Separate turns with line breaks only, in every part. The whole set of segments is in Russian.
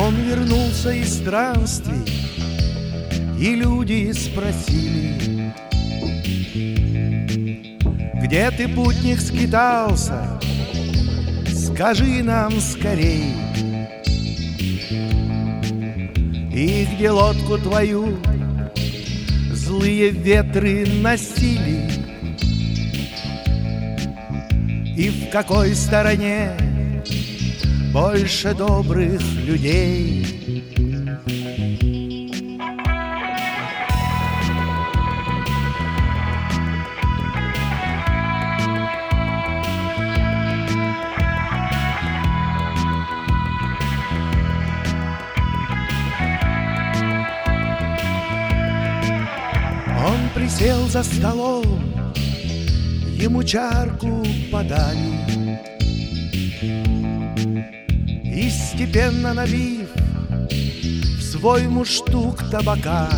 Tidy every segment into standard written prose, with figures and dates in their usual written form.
Он вернулся из странствий, и люди спросили: где ты, путник, скитался? Скажи нам скорей. И где лодку твою злые ветры носили? И в какой стороне больше добрых людей? Он присел за столом, ему чарку подали, и степенно налив в свой мундштук табака,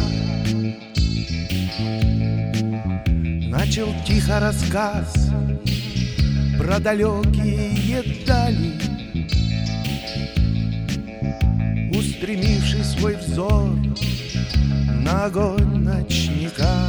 начал тихо рассказ про далекие дали, устремивший свой взор на огонь ночника.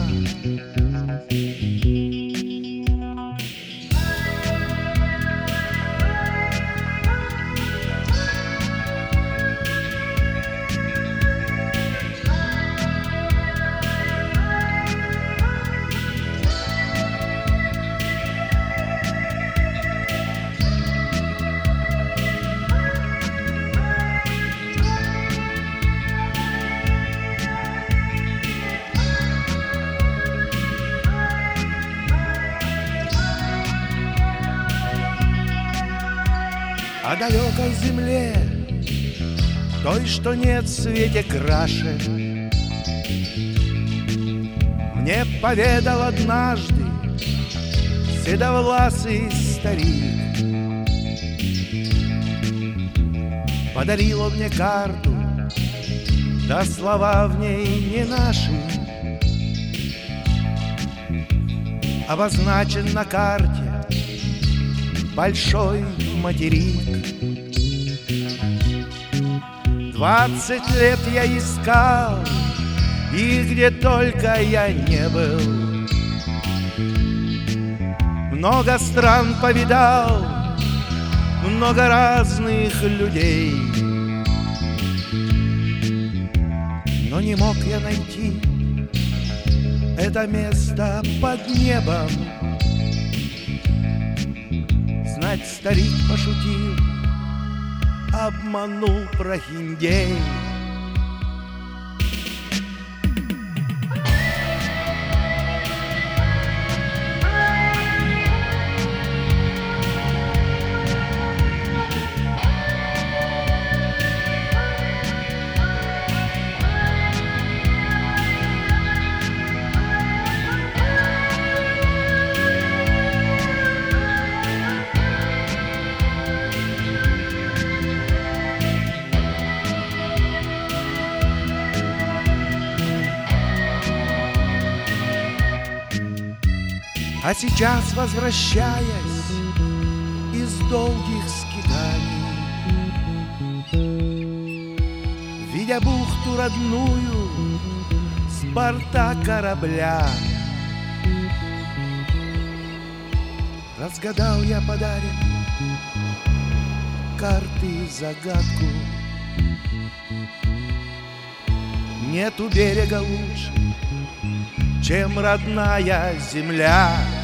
О далекой земле, той, что нет в свете краше, мне поведал однажды седовласый старик. Подарил он мне карту, да слова в ней не наши. Обозначен на карте большой материк. 20 лет я искал, и где только я не был, много стран повидал, много разных людей, но не мог я найти это место под небом. Знать, старик пошутил, обманул прохиндей. А сейчас, возвращаясь из долгих скитаний, видя бухту родную с борта корабля, разгадал я подарен карты загадку. Нету берега лучше, чем родная земля.